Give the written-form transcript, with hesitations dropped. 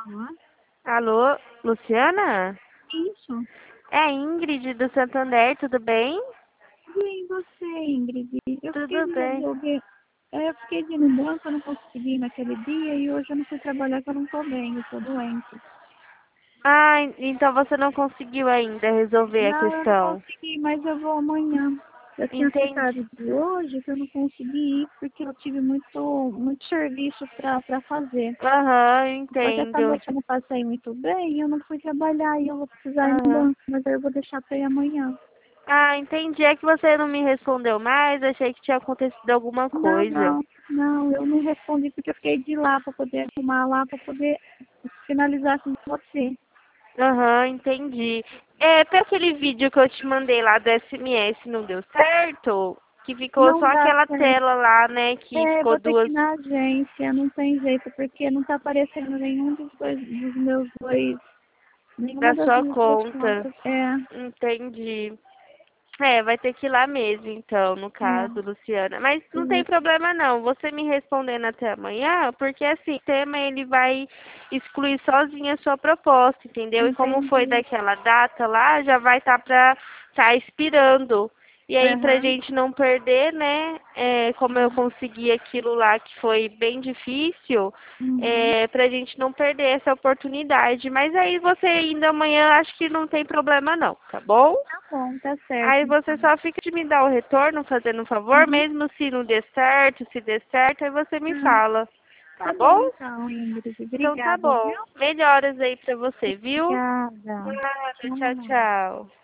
Alô? Alô, Luciana? Isso. É a Ingrid do Santander, tudo bem? Tudo bem, você, Ingrid? Eu fiquei Tudo de bem. resolver. Eu fiquei de ir no banco, eu não consegui ir naquele dia e hoje eu não fui trabalhar, que eu não tô bem, eu tô doente. Ah, então você não conseguiu ainda resolver a Não, eu não questão. consegui, mas eu vou amanhã. Eu tinha Entendi. ficado de hoje que eu não consegui ir porque eu tive muito serviço para fazer. Aham, Mas essa entendo. noite eu não passei muito bem, eu não fui trabalhar e eu vou precisar ir no Aham. banco, mas aí eu vou deixar para ir amanhã. Ah, entendi. É que você não me respondeu mais, achei que tinha acontecido alguma Não, coisa. não, não, eu não respondi porque eu fiquei de lá para poder arrumar lá, para poder finalizar com você. Aham, entendi. É, para aquele vídeo que eu te mandei lá do SMS não deu certo? Que ficou só Não dá aquela certo. tela lá, né? Que É, eu ficou vou ter que duas ir na agência, não tem jeito, porque não tá aparecendo nenhum dos meus dois, nenhuma da das sua minhas duas conta. contas. É, Entendi. É, vai ter que ir lá mesmo, então, no caso, é, Luciana. Mas não tem isso. problema não, você me respondendo até amanhã, porque assim, o tema ele vai excluir sozinho a sua proposta, entendeu? E como foi Entendi. daquela data lá, já vai estar para estar expirando. E aí, pra Aham, gente não perder, né, como eu consegui aquilo lá que foi bem difícil, uhum. pra gente não perder essa oportunidade. Mas aí você indo amanhã, acho que não tem problema não, tá bom? Tá bom, tá certo, Aí você então. só fica de me dar o retorno, fazendo um favor, Uhum. mesmo se não der certo, se der certo, aí você me Tá, fala, tá tá bom, bom? então, Ingrid. Então tá Obrigada, bom. viu? Melhoras aí pra você, viu? Obrigada. Nada, tchau, Tchau. tchau.